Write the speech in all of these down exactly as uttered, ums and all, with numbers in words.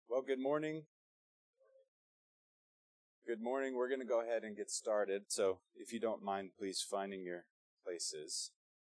Well, good morning. Good morning. We're going to go ahead and get started. So if you don't mind, please finding your places.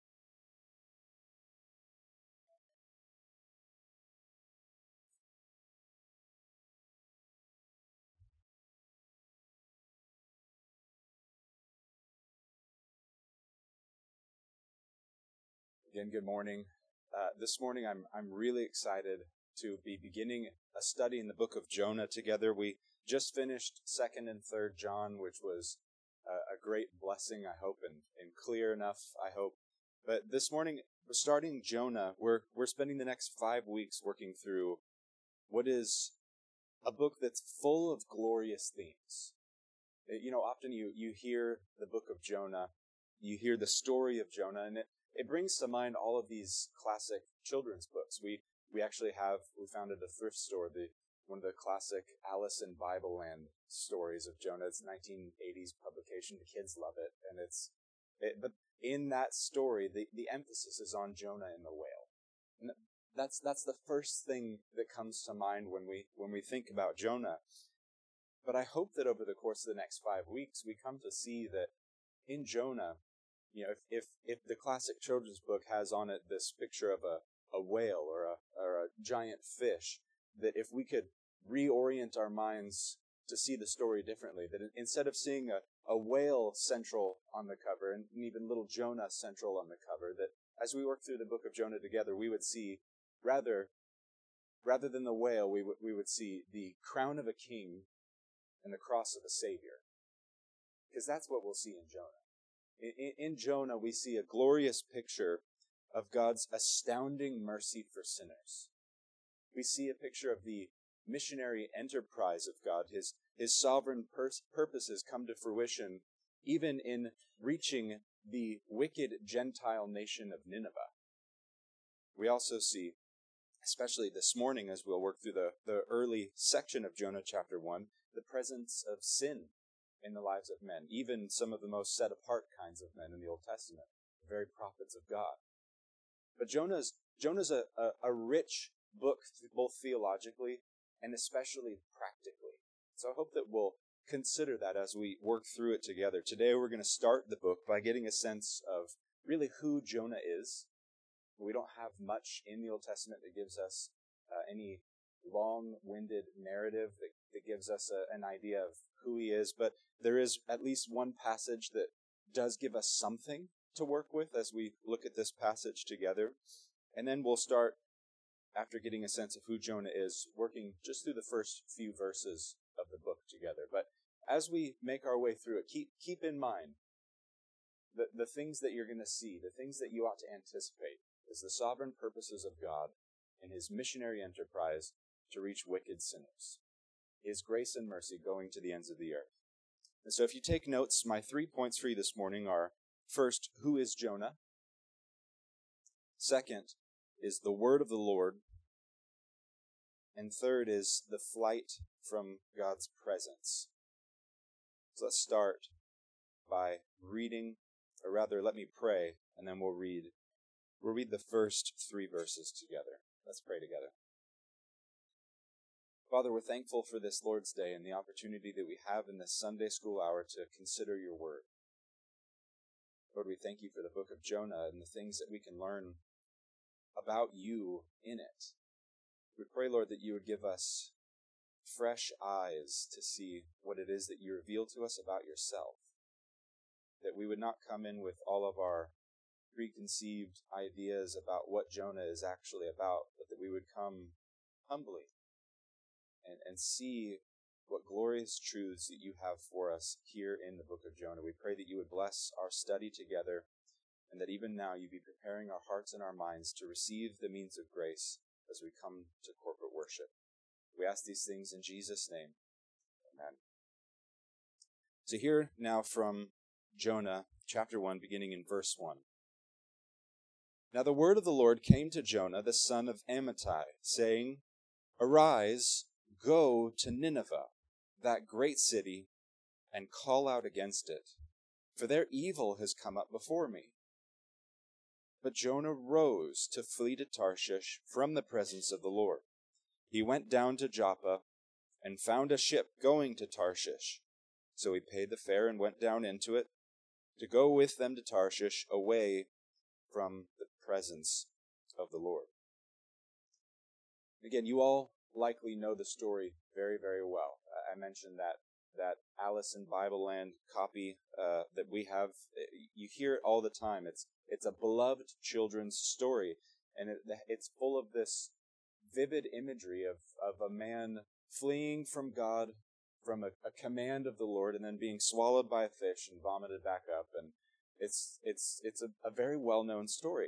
Again, good morning. Uh, this morning, I'm I'm really excited to be beginning a study in the book of Jonah together. We just finished Second and Third John, which was a, a great blessing, I hope, and, and clear enough, I hope. But this morning, we're starting Jonah. We're we're spending the next five weeks working through what is a book that's full of glorious themes. You know, often you you hear the book of Jonah, you hear the story of Jonah, and it It brings to mind all of these classic children's books. We we actually have, we founded a thrift store, the one of the classic Alice in Bible Land stories of Jonah. It's a nineteen eighties publication. The kids love it. And it's, it, but in that story, the, the emphasis is on Jonah and the whale. And that's, that's the first thing that comes to mind when we, when we think about Jonah. But I hope that over the course of the next five weeks, we come to see that in Jonah, you know, if, if, if the classic children's book has on it this picture of a, a whale or a, or a giant fish, that if we could reorient our minds to see the story differently, that instead of seeing a, a whale central on the cover and even little Jonah central on the cover, that as we work through the book of Jonah together, we would see rather, rather than the whale, we would, we would see the crown of a king and the cross of a savior. Because that's what we'll see in Jonah. In, in Jonah, we see a glorious picture of God's astounding mercy for sinners. We see a picture of the missionary enterprise of God, his, his sovereign pers- purposes come to fruition, even in reaching the wicked Gentile nation of Nineveh. We also see, especially this morning as we'll work through the, the early section of Jonah chapter one, the presence of sin in the lives of men, even some of the most set-apart kinds of men in the Old Testament, the very prophets of God. But Jonah's Jonah's a, a, a rich book, both theologically and especially practically. So I hope that we'll consider that as we work through it together. Today we're going to start the book by getting a sense of really who Jonah is. We don't have much in the Old Testament that gives us uh, any long-winded narrative that, that gives us a, an idea of who he is, but there is at least one passage that does give us something to work with as we look at this passage together. And then we'll start, after getting a sense of who Jonah is, working just through the first few verses of the book together. But as we make our way through it, keep keep in mind the, the things that you're going to see, the things that you ought to anticipate, is the sovereign purposes of God and his missionary enterprise to reach wicked sinners. His grace and mercy going to the ends of the earth. And so if you take notes, my three points for you this morning are, first, who is Jonah? Second is the word of the Lord. And third is the flight from God's presence. So let's start by reading, or rather, let me pray, and then we'll read. We'll read the first three verses together. Let's pray together. Father, we're thankful for this Lord's Day and the opportunity that we have in this Sunday school hour to consider your word. Lord, we thank you for the book of Jonah and the things that we can learn about you in it. We pray, Lord, that you would give us fresh eyes to see what it is that you reveal to us about yourself. That we would not come in with all of our preconceived ideas about what Jonah is actually about, but that we would come humbly and, and see what glorious truths that you have for us here in the book of Jonah. We pray that you would bless our study together, and that even now you be preparing our hearts and our minds to receive the means of grace as we come to corporate worship. We ask these things in Jesus' name. Amen. So here now from Jonah chapter one, beginning in verse one. Now the word of the Lord came to Jonah, the son of Amittai, saying, Arise, go to Nineveh, that great city, and call out against it, for their evil has come up before me. But Jonah rose to flee to Tarshish from the presence of the Lord. he went down to Joppa and found a ship going to Tarshish. So he paid the fare and went down into it to go with them to Tarshish, away from the presence of the Lord. Again, you all likely know the story very, very well. I mentioned that that Alice in Bible Land copy uh, that we have. You hear it all the time. It's it's a beloved children's story, and it, it's full of this vivid imagery of, of a man fleeing from God, from a, a command of the Lord, and then being swallowed by a fish and vomited back up. And it's it's it's a, a very well-known story.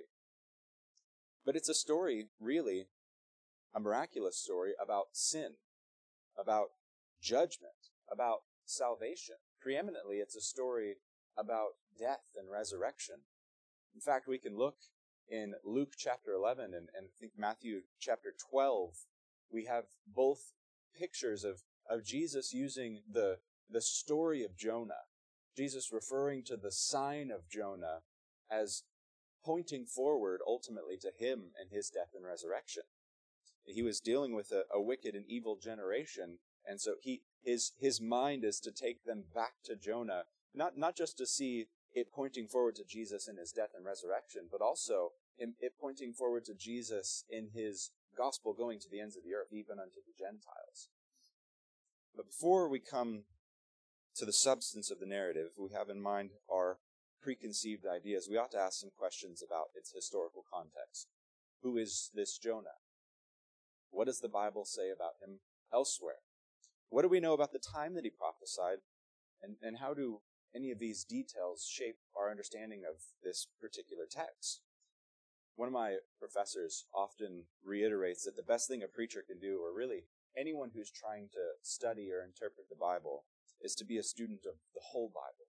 But it's a story, really, a miraculous story about sin, about judgment, about salvation. Preeminently, it's a story about death and resurrection. In fact, we can look in Luke chapter eleven and, and I think Matthew chapter twelve. We have both pictures of, of Jesus using the, the story of Jonah, Jesus referring to the sign of Jonah as pointing forward ultimately to him and his death and resurrection. He was dealing with a, a wicked and evil generation, and so he his his mind is to take them back to Jonah, not not just to see it pointing forward to Jesus in his death and resurrection, but also him, it pointing forward to Jesus in his gospel going to the ends of the earth, even unto the Gentiles. But before we come to the substance of the narrative, we have in mind our preconceived ideas. We ought to ask some questions about its historical context. Who is this Jonah? What does the Bible say about him elsewhere? What do we know about the time that he prophesied? And, and how do any of these details shape our understanding of this particular text? One of my professors often reiterates that the best thing a preacher can do, or really anyone who's trying to study or interpret the Bible, is to be a student of the whole Bible.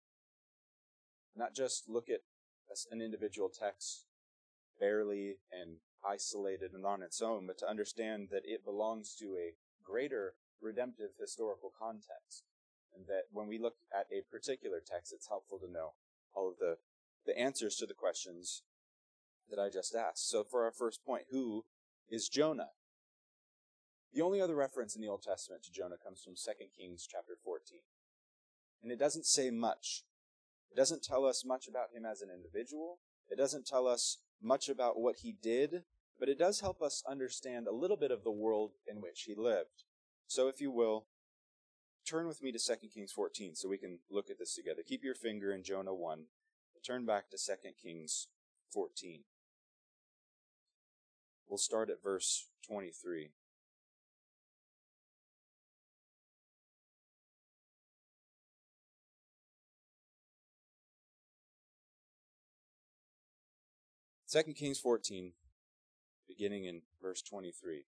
Not just look at an individual text barely and isolated and on its own, but to understand that it belongs to a greater redemptive historical context. And that when we look at a particular text, it's helpful to know all of the, the answers to the questions that I just asked. So for our first point, who is Jonah? The only other reference in the Old Testament to Jonah comes from Second Kings chapter fourteen. And it doesn't say much. It doesn't tell us much about him as an individual. It doesn't tell us much about what he did, but it does help us understand a little bit of the world in which he lived. So if you will, turn with me to Second Kings fourteen so we can look at this together. Keep your finger in Jonah one. Turn back to Second Kings fourteen. We'll start at verse twenty-three. Second Kings fourteen, beginning in verse twenty-three.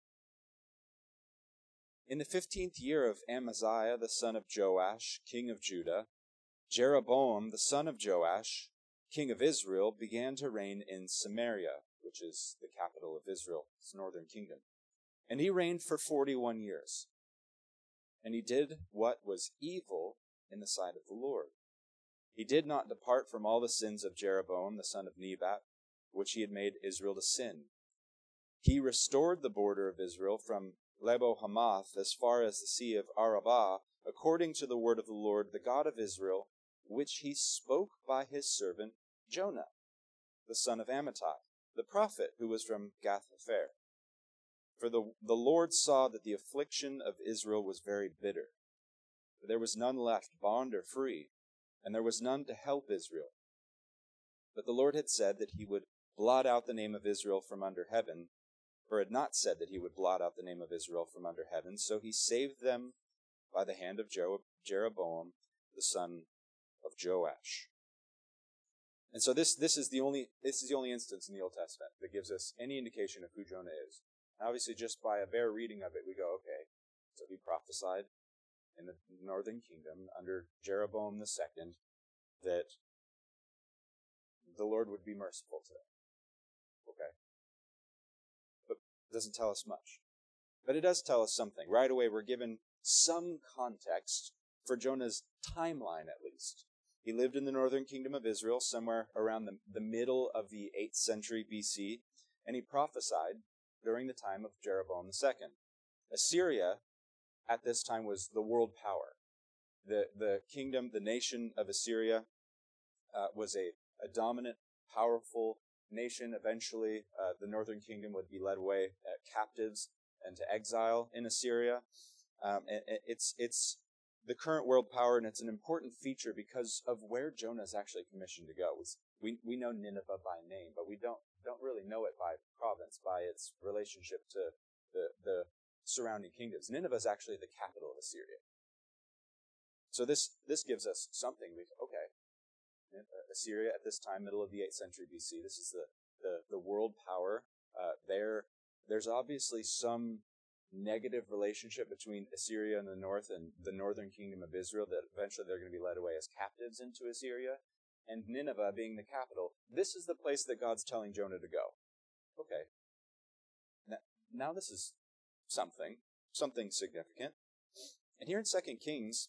In the fifteenth year of Amaziah the son of Joash, king of Judah, Jeroboam the son of Joash, king of Israel, began to reign in Samaria, which is the capital of Israel, its northern kingdom. And he reigned for forty-one years. And he did what was evil in the sight of the Lord. He did not depart from all the sins of Jeroboam the son of Nebat, which he had made Israel to sin. He restored the border of Israel from Lebo Hamath as far as the sea of Arabah, according to the word of the Lord, the God of Israel, which he spoke by his servant Jonah, the son of Amittai, the prophet who was from Gath-hepher. For the, the Lord saw that the affliction of Israel was very bitter. For there was none left, bond or free, and there was none to help Israel. But the Lord had said that he would blot out the name of Israel from under heaven, for had not said that he would blot out the name of Israel from under heaven. So he saved them by the hand of Jeroboam, the son of Joash. And so this, this is the only this is the only instance in the Old Testament that gives us any indication of who Jonah is. And obviously, just by a bare reading of it, we go, okay, so he prophesied in the northern kingdom under Jeroboam the second that the Lord would be merciful to them. Okay. But it doesn't tell us much. But it does tell us something. Right away, we're given some context for Jonah's timeline, at least. He lived in the northern kingdom of Israel, somewhere around the, the middle of the eighth century B C, and he prophesied during the time of Jeroboam the second. Assyria at this time was the world power. The, the kingdom, the nation of Assyria uh, was a, a dominant, powerful nation. Eventually, uh, the northern kingdom would be led away uh, captives and to exile in Assyria. Um, and, and it's it's the current world power, and it's an important feature because of where Jonah is actually commissioned to go. We we know Nineveh by name, but we don't don't really know it by province, by its relationship to the the surrounding kingdoms. Nineveh is actually the capital of Assyria. So this this gives us something. We okay, Assyria at this time, middle of the eighth century B C. This is the the, the world power. Uh, there there's obviously some negative relationship between Assyria in the north and the northern kingdom of Israel, that eventually they're going to be led away as captives into Assyria. And Nineveh being the capital, this is the place that God's telling Jonah to go. Okay. Now, now this is something, something significant. And here in Second Kings,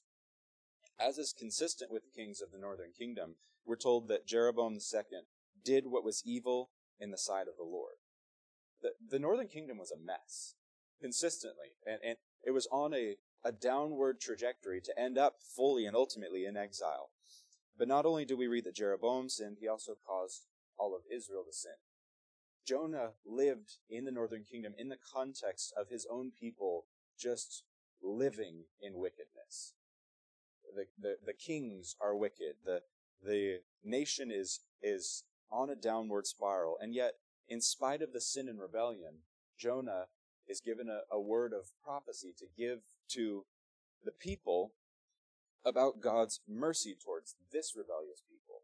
as is consistent with the kings of the northern kingdom, we're told that Jeroboam the second did what was evil in the sight of the Lord. The, the northern kingdom was a mess. Consistently, and, and it was on a, a downward trajectory to end up fully and ultimately in exile. But not only do we read that Jeroboam sinned, he also caused all of Israel to sin. Jonah lived in the northern kingdom in the context of his own people just living in wickedness. The, the, the kings are wicked. The, the nation is, is on a downward spiral. And yet, in spite of the sin and rebellion, Jonah is given a, a word of prophecy to give to the people about God's mercy towards this rebellious people.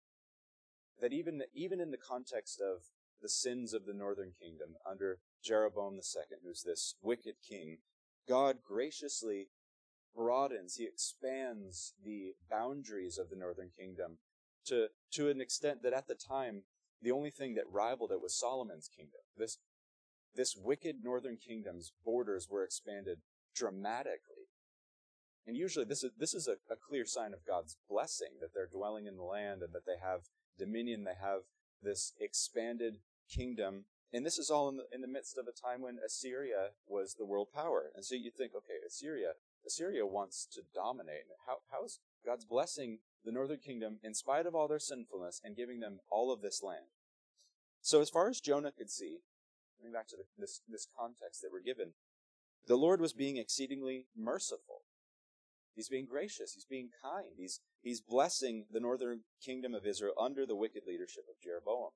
That even, even in the context of the sins of the northern kingdom under Jeroboam the second, who's this wicked king, God graciously broadens, he expands the boundaries of the northern kingdom to, to an extent that at the time, the only thing that rivaled it was Solomon's kingdom. This This wicked northern kingdom's borders were expanded dramatically. And usually this is this is a, a clear sign of God's blessing, that they're dwelling in the land and that they have dominion, they have this expanded kingdom. And this is all in the, in the midst of a time when Assyria was the world power. And so you think, okay, Assyria, Assyria wants to dominate. How, how is God's blessing the northern kingdom in spite of all their sinfulness and giving them all of this land? So as far as Jonah could see, coming back to the, this, this context that we're given, the Lord was being exceedingly merciful. He's being gracious. He's being kind. He's, he's blessing the northern kingdom of Israel under the wicked leadership of Jeroboam.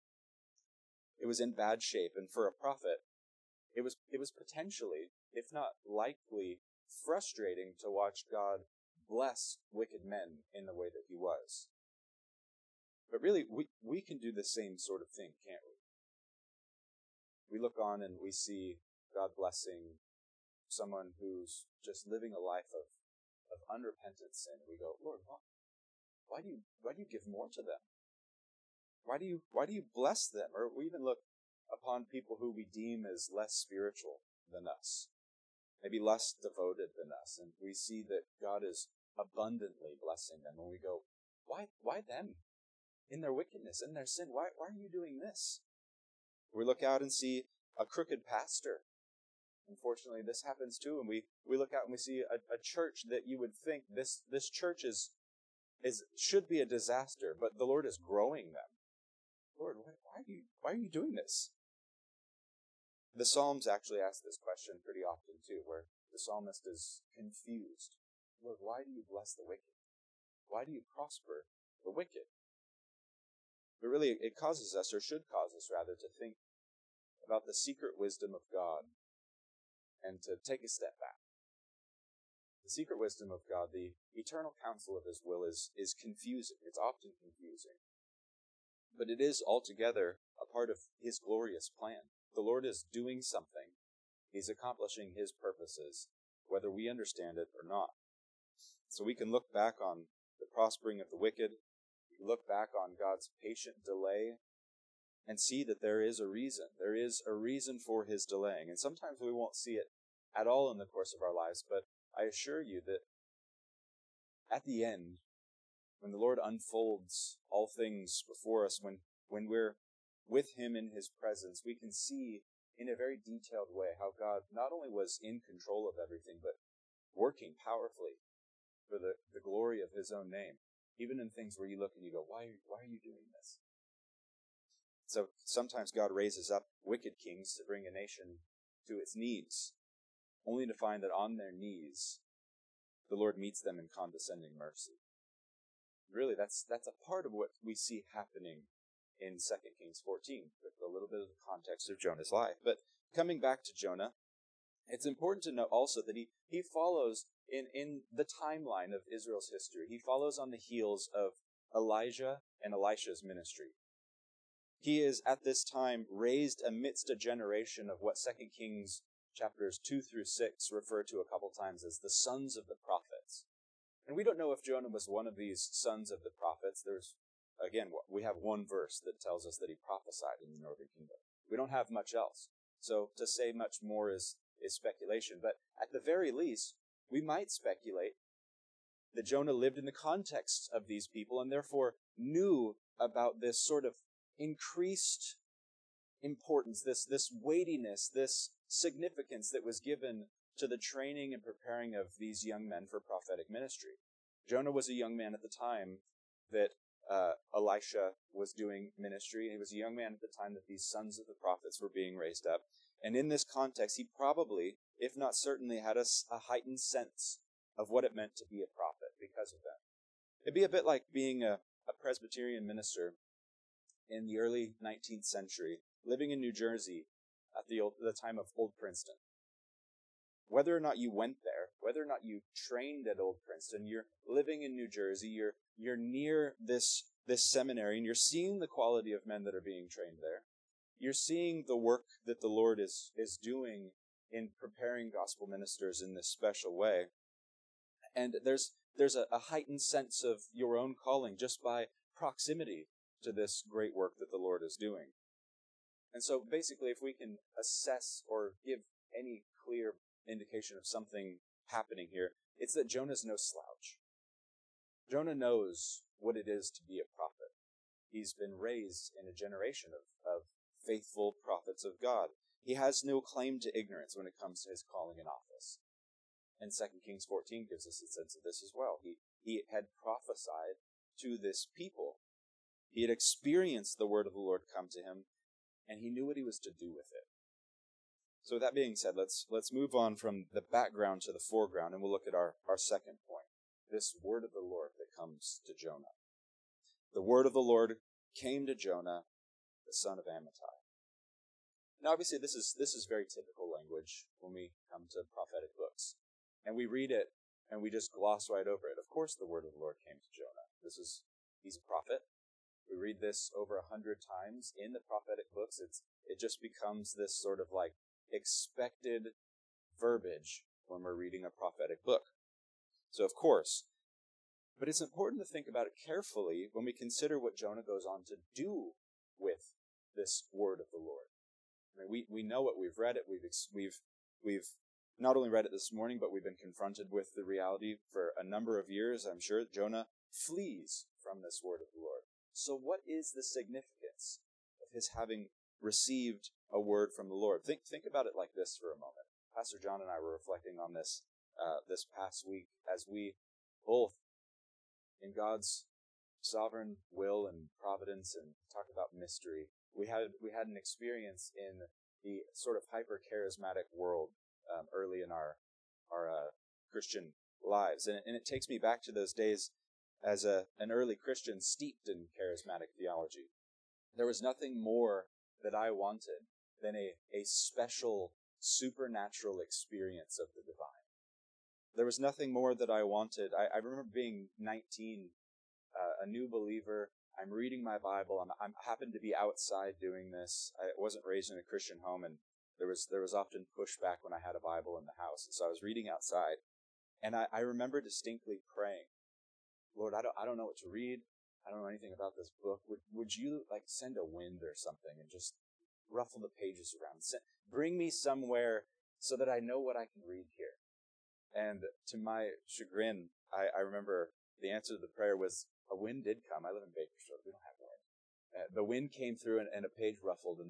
It was in bad shape, and for a prophet, it was, it was potentially, if not likely, frustrating to watch God bless wicked men in the way that he was. But really, we, we can do the same sort of thing, can't we? We look on and we see God blessing someone who's just living a life of, of unrepentant sin. We go, Lord, why, why do you why do you give more to them? Why do you why do you bless them? Or we even look upon people who we deem as less spiritual than us, maybe less devoted than us, and we see that God is abundantly blessing them, and we go, why why them? In their wickedness, in their sin, why why are you doing this? We look out and see a crooked pastor. Unfortunately, this happens too, and we, we look out and we see a, a church that you would think this, this church is, is should be a disaster, but the Lord is growing them. Lord, why, why are you why are you doing this? The Psalms actually ask this question pretty often too, where the psalmist is confused. Lord, why do you bless the wicked? Why do you prosper the wicked? But really, it causes us, or should cause us rather, to think about the secret wisdom of God and to take a step back. The secret wisdom of God, the eternal counsel of his will is, is confusing. It's often confusing. But it is altogether a part of his glorious plan. The Lord is doing something. He's accomplishing his purposes, whether we understand it or not. So we can look back on the prospering of the wicked, look back on God's patient delay, and see that there is a reason. There is a reason for his delaying. And sometimes we won't see it at all in the course of our lives, but I assure you that at the end, when the Lord unfolds all things before us, when, when we're with him in his presence, we can see in a very detailed way how God not only was in control of everything, but working powerfully for the, the glory of his own name, even in things where you look and you go, why, why are you doing this? So sometimes God raises up wicked kings to bring a nation to its knees, only to find that on their knees, the Lord meets them in condescending mercy. Really, that's that's a part of what we see happening in Second Kings fourteen, with a little bit of the context of Jonah's life. But coming back to Jonah, it's important to note also that he, he follows in, in the timeline of Israel's history. He follows on the heels of Elijah and Elisha's ministry. He is at this time raised amidst a generation of what Second Kings chapters two through six refer to a couple times as the sons of the prophets. And we don't know if Jonah was one of these sons of the prophets. There's, again, we have one verse that tells us that he prophesied in the northern kingdom. We don't have much else. So to say much more is, is speculation. But at the very least, we might speculate that Jonah lived in the context of these people and therefore knew about this sort of increased importance, this, this weightiness, this significance that was given to the training and preparing of these young men for prophetic ministry. Jonah was a young man at the time that uh, Elisha was doing ministry. He was a young man at the time that these sons of the prophets were being raised up. And in this context, he probably, if not certainly, had a, a heightened sense of what it meant to be a prophet because of that. It'd be a bit like being a, a Presbyterian minister in the early nineteenth century, living in New Jersey at the, old, the time of Old Princeton. Whether or not you went there, whether or not you trained at Old Princeton, you're living in New Jersey, you're you're near this, this seminary, and you're seeing the quality of men that are being trained there. You're seeing the work that the Lord is, is doing in preparing gospel ministers in this special way. And there's there's a, a heightened sense of your own calling just by proximity to this great work that the Lord is doing. And so basically, if we can assess or give any clear indication of something happening here, it's that Jonah's no slouch. Jonah knows what it is to be a prophet. He's been raised in a generation of, of faithful prophets of God. He has no claim to ignorance when it comes to his calling and office. And Second Kings fourteen gives us a sense of this as well. He, he had prophesied to this people. He had experienced the word of the Lord come to him, and he knew what he was to do with it. So with that being said, let's let's move on from the background to the foreground, and we'll look at our, our second point, this word of the Lord that comes to Jonah. The word of the Lord came to Jonah, the son of Amittai. Now, obviously, this is this is very typical language when we come to prophetic books. And we read it, and we just gloss right over it. Of course, the word of the Lord came to Jonah. This is, he's a prophet. We read this over a hundred times in the prophetic books. It's It just becomes this sort of like expected verbiage when we're reading a prophetic book. So, of course, but it's important to think about it carefully when we consider what Jonah goes on to do with this word of the Lord. I mean, we, we know it, we've read it, we've, we've, we've not only read it this morning, but we've been confronted with the reality for a number of years. I'm sure Jonah flees from this word of the Lord. So what is the significance of his having received a word from the Lord? Think think about it like this for a moment. Pastor John and I were reflecting on this uh, this past week as we both, in God's sovereign will and providence, and talk about mystery, we had we had an experience in the sort of hyper-charismatic world um, early in our our uh, Christian lives. And, and it takes me back to those days as a an early Christian steeped in charismatic theology. There was nothing more that I wanted than a, a special supernatural experience of the divine. There was nothing more that I wanted. I, I remember being nineteen, uh, a new believer. I'm reading my Bible. I'm, I'm happened to be outside doing this. I wasn't raised in a Christian home, and there was there was often pushback when I had a Bible in the house. And so I was reading outside, and I, I remember distinctly praying, Lord, I don't I don't know what to read. I don't know anything about this book. Would would you like send a wind or something and just ruffle the pages around? Send, bring me somewhere so that I know what I can read here. And to my chagrin, I, I remember the answer to the prayer was a wind did come. I live in Bakersfield. We don't have wind. Uh, the wind came through and, and a page ruffled, and then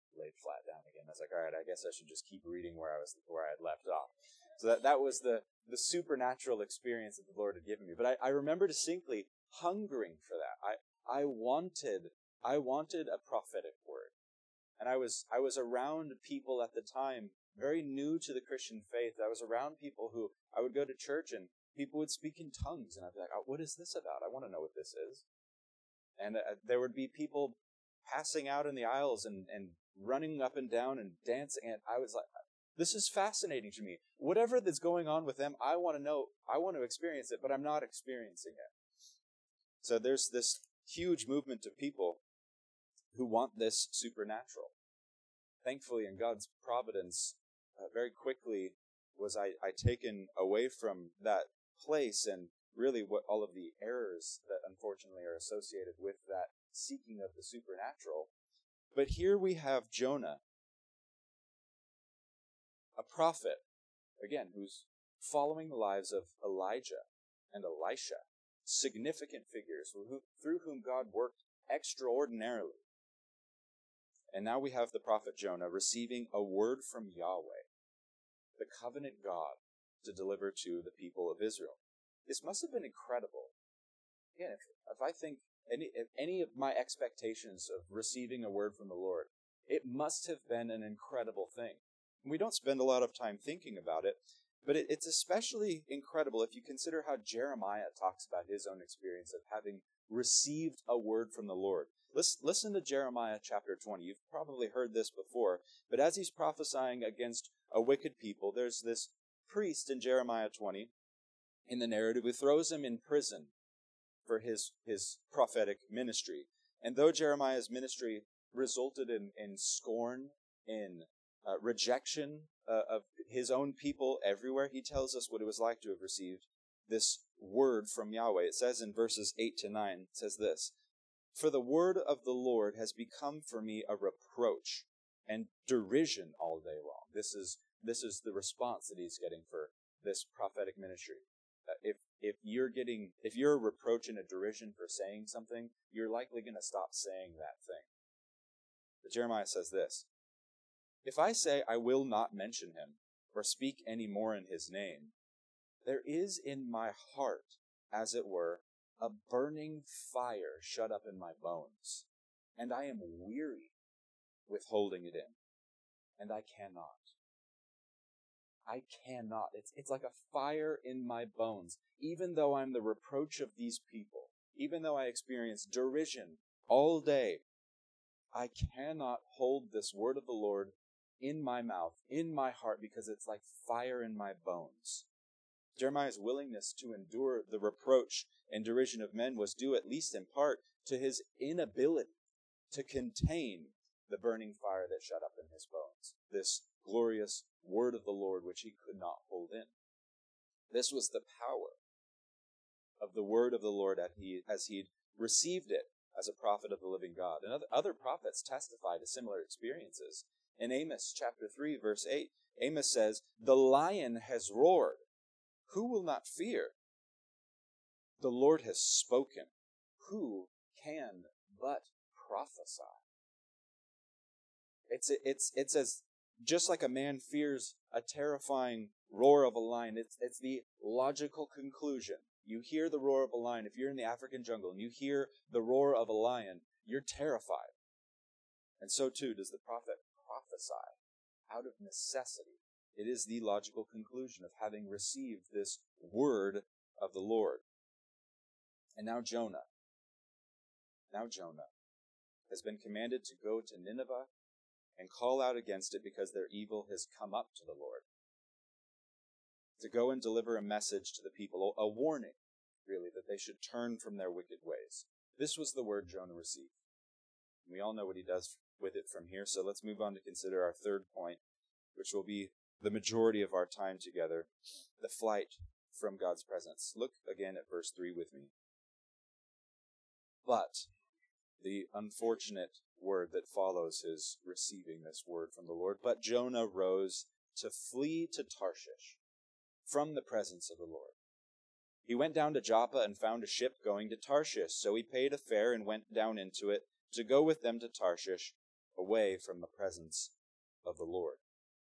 laid flat down again. I was like, all right, I guess I should just keep reading where I was, where I had left off. So that, that was the, the supernatural experience that the Lord had given me. But I, I remember distinctly hungering for that. I, I wanted, I wanted a prophetic word. And I was, I was around people at the time, very new to the Christian faith. I was around people who, I would go to church and people would speak in tongues. And I'd be like, oh, what is this about? I want to know what this is. And uh, there would be people passing out in the aisles and, and running up and down and dancing. And I was like, this is fascinating to me. Whatever that's going on with them, I want to know, I want to experience it, but I'm not experiencing it. So there's this huge movement of people who want this supernatural. Thankfully, in God's providence, uh, very quickly was I, I taken away from that place and really what all of the errors that unfortunately are associated with that seeking of the supernatural. But here we have Jonah, a prophet, again, who's following the lives of Elijah and Elisha, significant figures who, through whom God worked extraordinarily. And now we have the prophet Jonah receiving a word from Yahweh, the covenant God, to deliver to the people of Israel. This must have been incredible. Again, if, if I think any, if any of my expectations of receiving a word from the Lord, it must have been an incredible thing. We don't spend a lot of time thinking about it, but it, it's especially incredible if you consider how Jeremiah talks about his own experience of having received a word from the Lord. Listen, listen to Jeremiah chapter twenty. You've probably heard this before, but as he's prophesying against a wicked people, there's this priest in Jeremiah twenty in the narrative who throws him in prison for his, his prophetic ministry. And though Jeremiah's ministry resulted in, in scorn, in uh, rejection uh, of his own people everywhere, he tells us what it was like to have received this word from Yahweh. It says in verses eight to nine, it says this, "For the word of the Lord has become for me a reproach and derision all day long." This is this is the response that he's getting for this prophetic ministry. Uh, if if you're getting if you're a reproach and a derision for saying something, you're likely going to stop saying that thing. But Jeremiah says this, "If I say I will not mention him or speak any more in his name, there is in my heart, as it were, a burning fire shut up in my bones, and I am weary with holding it in, and I cannot." I cannot. It's, it's like a fire in my bones. Even though I'm the reproach of these people, even though I experience derision all day, I cannot hold this word of the Lord in my mouth, in my heart, because it's like fire in my bones. Jeremiah's willingness to endure the reproach and derision of men was due, at least in part, to his inability to contain the burning fire that shut up in his bones, this glorious word of the Lord which he could not hold in. This was the power of the word of the Lord as he'd received it as a prophet of the living God. And other prophets testify to similar experiences. In Amos chapter three, verse eight, Amos says, "The lion has roared. Who will not fear? The Lord has spoken. Who can but prophesy?" It's it's it's as just like a man fears a terrifying roar of a lion. It's it's the logical conclusion. You hear the roar of a lion. If you're in the African jungle and you hear the roar of a lion, you're terrified. And so too does the prophet prophesy out of necessity. It is the logical conclusion of having received this word of the Lord. And now Jonah, now Jonah has been commanded to go to Nineveh and call out against it because their evil has come up to the Lord. To go and deliver a message to the people, a warning, really, that they should turn from their wicked ways. This was the word Jonah received. We all know what he does with it from here, so let's move on to consider our third point, which will be the majority of our time together, the flight from God's presence. Look again at verse three with me. But the unfortunate word that follows his receiving this word from the Lord, but Jonah rose to flee to Tarshish from the presence of the Lord. He went down to Joppa and found a ship going to Tarshish, so he paid a fare and went down into it to go with them to Tarshish, away from the presence of the Lord.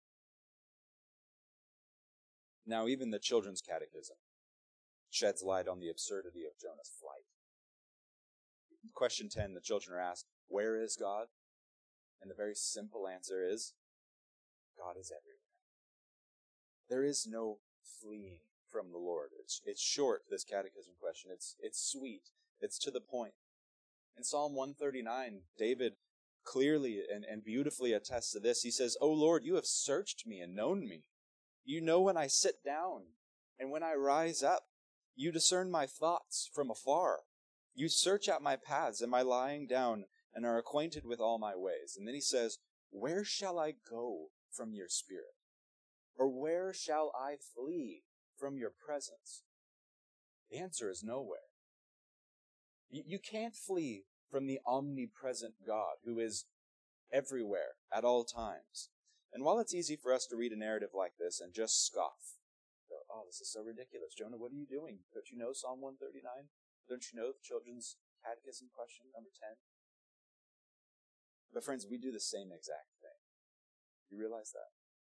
Now, even the Children's Catechism sheds light on the absurdity of Jonah's flight. Question ten, the children are asked, where is God? And the very simple answer is, God is everywhere. There is no fleeing from the Lord. It's, it's short, this catechism question. It's, it's sweet. It's to the point. In Psalm one thirty-nine, David clearly and, and beautifully attests to this. He says, O Lord, you have searched me and known me. You know when I sit down and when I rise up. You discern my thoughts from afar. You search out my paths and my lying down and are acquainted with all my ways. And then he says, where shall I go from your spirit? Or where shall I flee from your presence? The answer is nowhere. You, you can't flee from the omnipresent God who is everywhere at all times. And while it's easy for us to read a narrative like this and just scoff, go, oh, this is so ridiculous. Jonah, what are you doing? Don't you know Psalm one thirty-nine? Don't you know the Children's Catechism question number ten? But friends, we do the same exact thing. You realize that?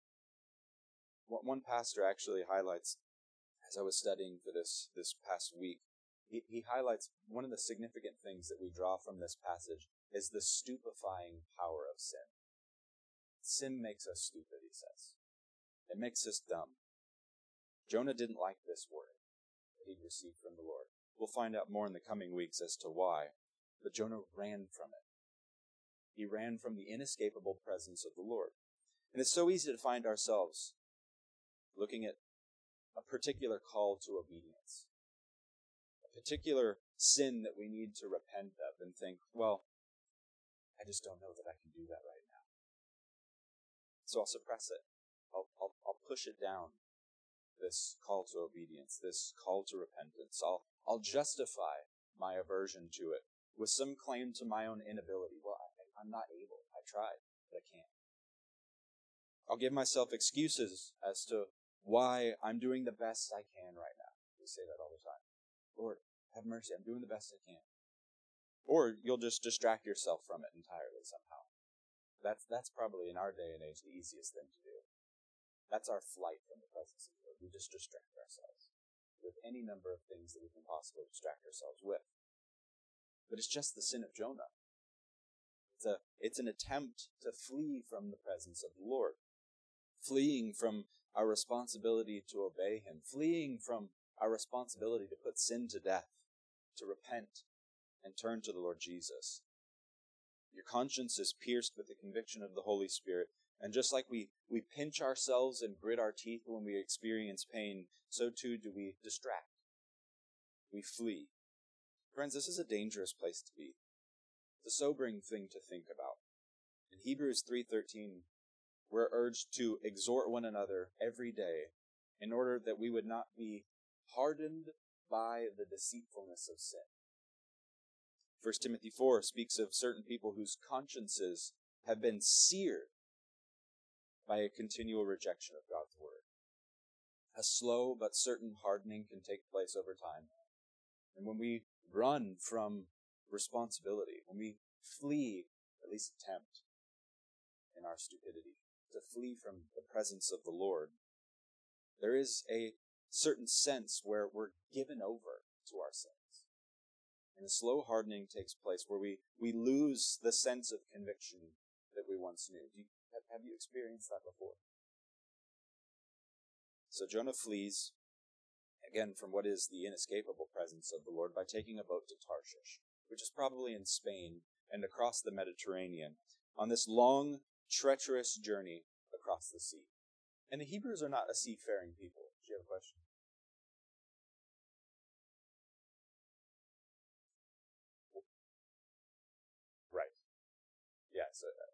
One pastor actually highlights, as I was studying for this, this past week, he, he highlights one of the significant things that we draw from this passage is the stupefying power of sin. Sin makes us stupid, he says. It makes us dumb. Jonah didn't like this word that he'd received from the Lord. We'll find out more in the coming weeks as to why. But Jonah ran from it. He ran from the inescapable presence of the Lord. And it's so easy to find ourselves looking at a particular call to obedience, a particular sin that we need to repent of, and think, well, I just don't know that I can do that right now. So I'll suppress it. I'll, I'll, I'll push it down, this call to obedience, this call to repentance. I'll, I'll justify my aversion to it with some claim to my own inability. Well, I, I'm not able. I tried, but I can't. I'll give myself excuses as to why I'm doing the best I can right now. We say that all the time. Lord, have mercy. I'm doing the best I can. Or you'll just distract yourself from it entirely somehow. That's that's probably in our day and age the easiest thing to do. That's our flight from the presence of the Lord. We just distract ourselves with any number of things that we can possibly distract ourselves with. But it's just the sin of Jonah. It's a it's an attempt to flee from the presence of the Lord. Fleeing from our responsibility to obey him. Fleeing from our responsibility to put sin to death, to repent, and turn to the Lord Jesus. Your conscience is pierced with the conviction of the Holy Spirit, and just like we, we pinch ourselves and grit our teeth when we experience pain, so too do we distract. We flee. Friends, this is a dangerous place to be. It's a sobering thing to think about. In Hebrews three thirteen, we're urged to exhort one another every day in order that we would not be hardened by the deceitfulness of sin. First Timothy four speaks of certain people whose consciences have been seared by a continual rejection of God's word. A slow but certain hardening can take place over time. And when we run from responsibility, when we flee, at least attempt in our stupidity, to flee from the presence of the Lord, there is a certain sense where we're given over to our sins. And a slow hardening takes place where we, we lose the sense of conviction that we once knew. Do you, have, have you experienced that before? So Jonah flees, again, from what is the inescapable presence of the Lord by taking a boat to Tarshish, which is probably in Spain and across the Mediterranean, on this long, treacherous journey across the sea. And the Hebrews are not a seafaring people. Do you have a question? Right. Yeah, so uh,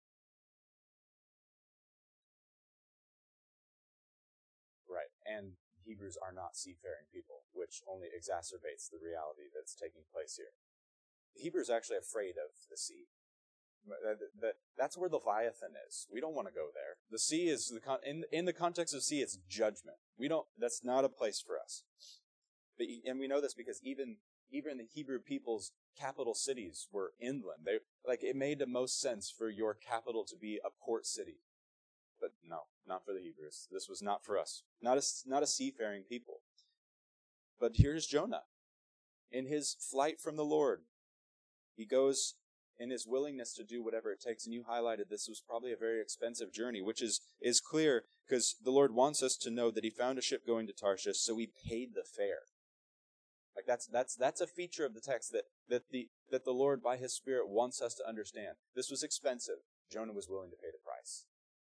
right. And Hebrews are not seafaring people, which only exacerbates the reality that's taking place here. The Hebrews are actually afraid of the sea. That's where Leviathan is. We don't want to go there. The sea is, the con- in, in the context of sea, it's judgment. We don't, that's not a place for us. But, and we know this because even, even the Hebrew people's capital cities were inland. They like it made the most sense for your capital to be a port city. But no, not for the Hebrews. This was not for us. Not a, not a seafaring people. But here's Jonah. In his flight from the Lord, he goes in his willingness to do whatever it takes. And you highlighted this was probably a very expensive journey, which is, is clear because the Lord wants us to know that he found a ship going to Tarshish, so he paid the fare. Like that's that's that's a feature of the text that that the that the Lord by his Spirit wants us to understand. This was expensive. Jonah was willing to pay the price.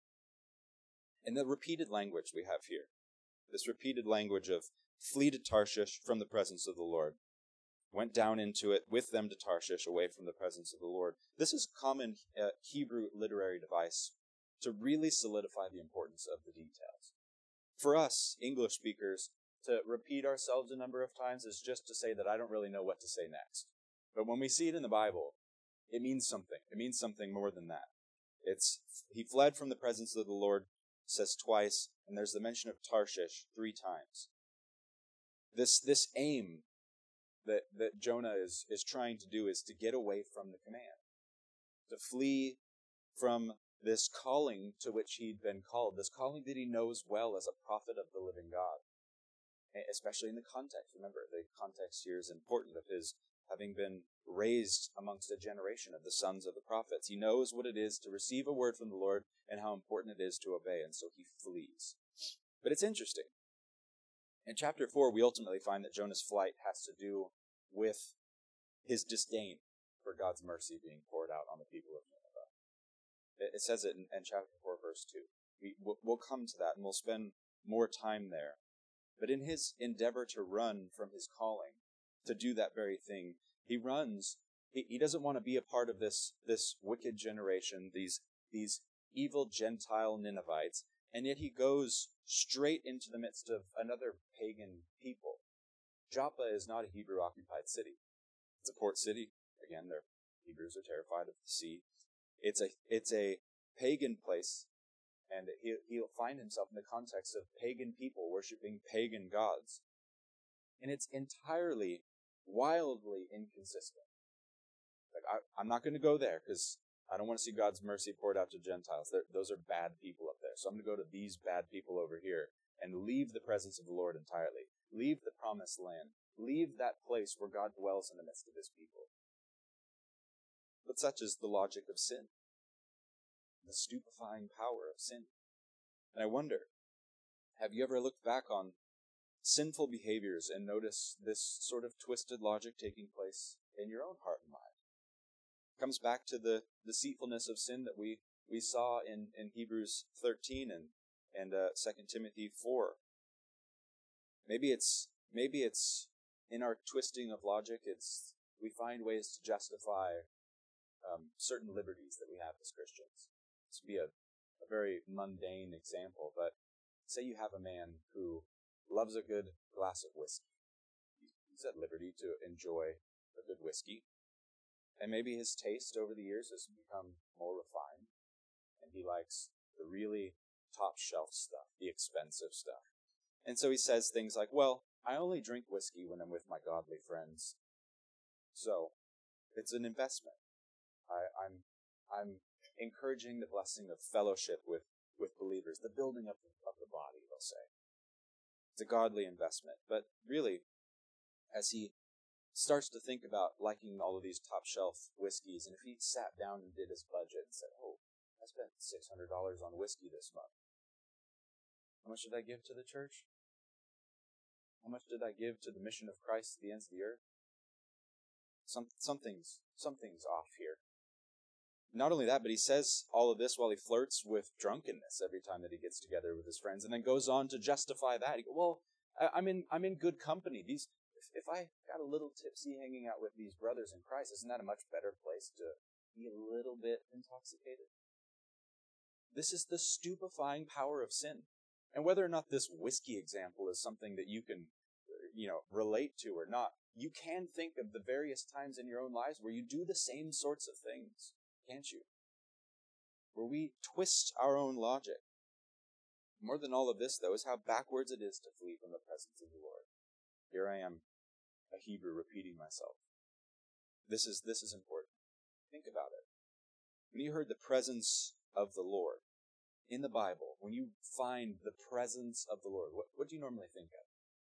And the repeated language we have here, this repeated language of flee to Tarshish from the presence of the Lord, went down into it with them to Tarshish away from the presence of the Lord. This is a common uh, Hebrew literary device to really solidify the importance of the details. For us, English speakers, to repeat ourselves a number of times is just to say that I don't really know what to say next. But when we see it in the Bible, it means something. It means something more than that. It's, he fled from the presence of the Lord, says twice, and there's the mention of Tarshish three times. This, this aim that, that Jonah is, is trying to do is to get away from the command, to flee from this calling to which he'd been called, this calling that he knows well as a prophet of the living God, especially in the context. Remember, the context here is important of his having been raised amongst a generation of the sons of the prophets. He knows what it is to receive a word from the Lord and how important it is to obey, and so he flees. But it's interesting. In chapter four, we ultimately find that Jonah's flight has to do with his disdain for God's mercy being poured out on the people of Nineveh. It says it in, in chapter four, verse two. We, we'll, we'll come to that, and we'll spend more time there. But in his endeavor to run from his calling, to do that very thing, he runs. He, he doesn't want to be a part of this, this wicked generation, these, these evil Gentile Ninevites, and yet he goes straight into the midst of another pagan people. Joppa is not a Hebrew-occupied city. It's a port city. Again, the Hebrews are terrified of the sea. It's a, it's a pagan place, and he, he'll find himself in the context of pagan people worshiping pagan gods. And it's entirely, wildly inconsistent. Like I, I'm not going to go there because I don't want to see God's mercy poured out to Gentiles. They're, those are bad people up there. So I'm going to go to these bad people over here and leave the presence of the Lord entirely. Leave the promised land. Leave that place where God dwells in the midst of his people. But such is the logic of sin. The stupefying power of sin. And I wonder, have you ever looked back on sinful behaviors and noticed this sort of twisted logic taking place in your own heart and mind? It comes back to the deceitfulness of sin that we, we saw in, in Hebrews thirteen and, and uh, Second Timothy four. Maybe it's, maybe it's in our twisting of logic, it's we find ways to justify um, certain liberties that we have as Christians. This would be a, a very mundane example, but say you have a man who loves a good glass of whiskey. He's at liberty to enjoy a good whiskey. And maybe his taste over the years has become more refined, and he likes the really top-shelf stuff, the expensive stuff. And so he says things like, well, I only drink whiskey when I'm with my godly friends. So, it's an investment. I, I'm I'm encouraging the blessing of fellowship with, with believers, the building up of, of the body, they'll say. It's a godly investment. But really, as he starts to think about liking all of these top-shelf whiskeys, and if he sat down and did his budget and said, oh, I spent six hundred dollars on whiskey this month. How much did I give to the church? How much did I give to the mission of Christ to the ends of the earth? Some, something's, something's off here. Not only that, but he says all of this while he flirts with drunkenness every time that he gets together with his friends, and then goes on to justify that. He goes, well, I, I'm in I'm in good company. These if, if I got a little tipsy hanging out with these brothers in Christ, isn't that a much better place to be a little bit intoxicated? This is the stupefying power of sin. And whether or not this whiskey example is something that you can, you know, relate to or not, you can think of the various times in your own lives where you do the same sorts of things. Can't you? Where we twist our own logic. More than all of this, though, is how backwards it is to flee from the presence of the Lord. Here I am, a Hebrew, repeating myself. This is, this is important. Think about it. When you heard the presence of the Lord in the Bible, when you find the presence of the Lord, what, what do you normally think of?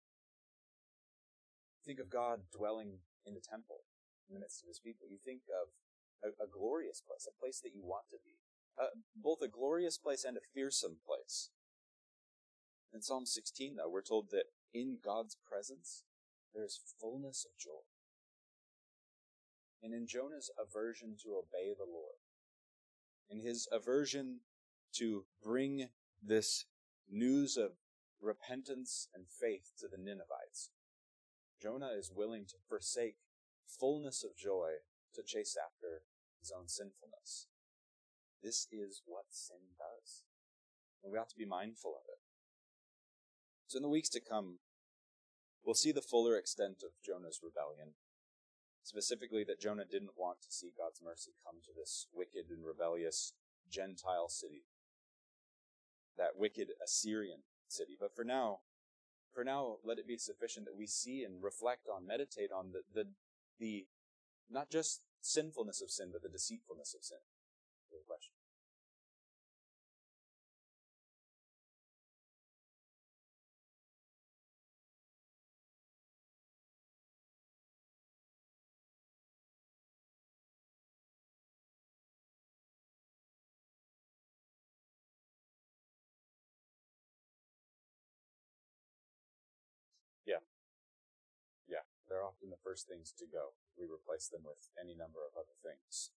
Think of God dwelling in the temple, in the midst of his people. You think of a, a glorious place, a place that you want to be. Uh, both a glorious place and a fearsome place. In Psalm sixteen, though, we're told that in God's presence, there is fullness of joy. And in Jonah's aversion to obey the Lord, in his aversion to bring this news of repentance and faith to the Ninevites, Jonah is willing to forsake fullness of joy to chase after his own sinfulness. This is what sin does, and we ought to be mindful of it. So in the weeks to come, we'll see the fuller extent of Jonah's rebellion. Specifically, that Jonah didn't want to see God's mercy come to this wicked and rebellious Gentile city, that wicked Assyrian city. But for now, for now, let it be sufficient that we see and reflect on, meditate on the, the, the not just sinfulness of sin, but the deceitfulness of sin. Good question. Yeah. Yeah. They're often the first things to go. We replace them with any number of other things.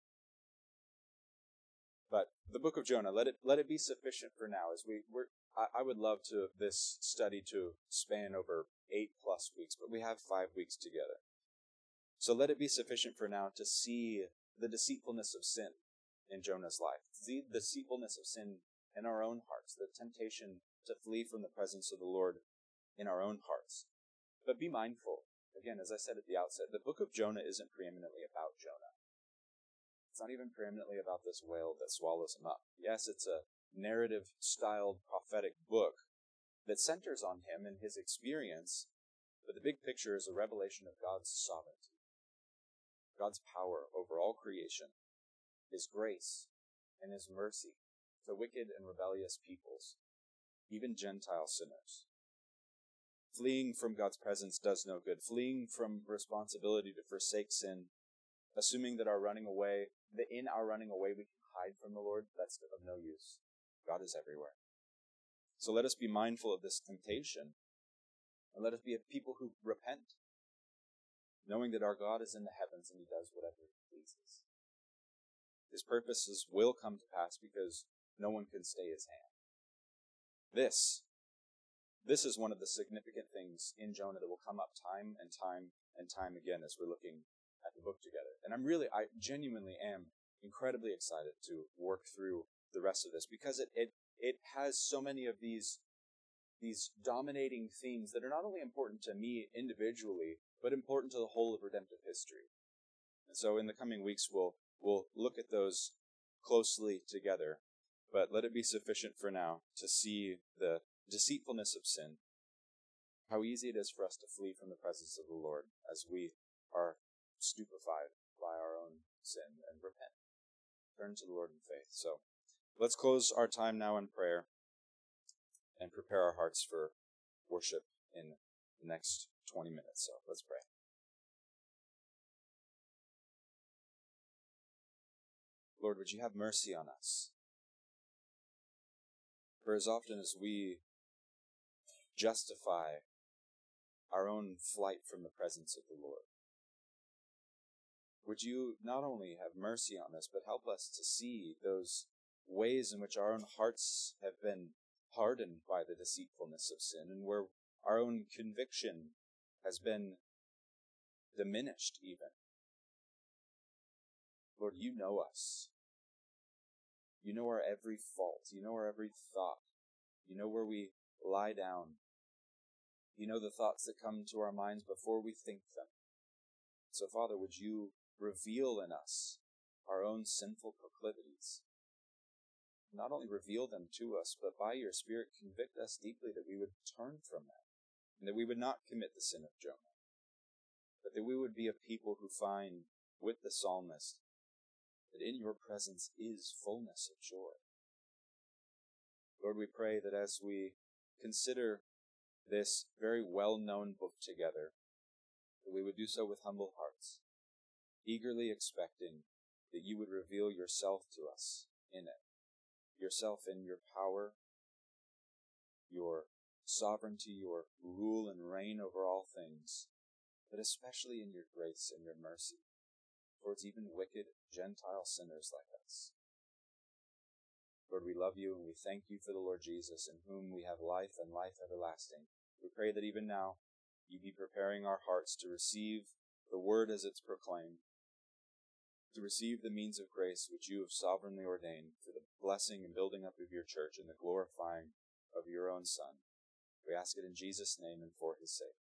But the book of Jonah, let it let it be sufficient for now. As we we're, I, I would love to this study to span over eight plus weeks, but we have five weeks together. So let it be sufficient for now to see the deceitfulness of sin in Jonah's life, see the deceitfulness of sin in our own hearts, the temptation to flee from the presence of the Lord in our own hearts. But be mindful, again, as I said at the outset, the book of Jonah isn't preeminently about Jonah. It's not even preeminently about this whale that swallows him up. Yes, it's a narrative-styled prophetic book that centers on him and his experience, but the big picture is a revelation of God's sovereignty, God's power over all creation, his grace and his mercy to wicked and rebellious peoples, even Gentile sinners. Fleeing from God's presence does no good. Fleeing from responsibility to forsake sin, assuming that our running away, that in our running away we can hide from the Lord, that's of no use. God is everywhere. So let us be mindful of this temptation, and let us be a people who repent, knowing that our God is in the heavens and he does whatever he pleases. His purposes will come to pass because no one can stay his hand. This, this is one of the significant things in Jonah that will come up time and time and time again as we're looking at the book together. And I'm really, I genuinely am incredibly excited to work through the rest of this because it it, it has so many of these, these dominating themes that are not only important to me individually, but important to the whole of redemptive history. And so in the coming weeks, we'll, we'll look at those closely together. But let it be sufficient for now to see the deceitfulness of sin, how easy it is for us to flee from the presence of the Lord as we are stupefied by our own sin and repent. Turn to the Lord in faith. So let's close our time now in prayer and prepare our hearts for worship in the next twenty minutes. So let's pray. Lord, would you have mercy on us? For as often as we justify our own flight from the presence of the Lord, would you not only have mercy on us, but help us to see those ways in which our own hearts have been hardened by the deceitfulness of sin, and where our own conviction has been diminished even. Lord, you know us. You know our every fault. You know our every thought. You know where we lie down. You know the thoughts that come to our minds before we think them. So, Father, would you reveal in us our own sinful proclivities? Not only reveal them to us, but by your Spirit convict us deeply that we would turn from them, and that we would not commit the sin of Jonah, but that we would be a people who find with the psalmist that in your presence is fullness of joy. Lord, we pray that as we consider this very well-known book together, that we would do so with humble hearts, eagerly expecting that you would reveal yourself to us in it, yourself in your power, your sovereignty, your rule and reign over all things, but especially in your grace and your mercy towards even wicked Gentile sinners like us. Lord, we love you and we thank you for the Lord Jesus, in whom we have life and life everlasting. We pray that even now you be preparing our hearts to receive the word as it's proclaimed, to receive the means of grace which you have sovereignly ordained for the blessing and building up of your church and the glorifying of your own Son. We ask it in Jesus' name and for his sake.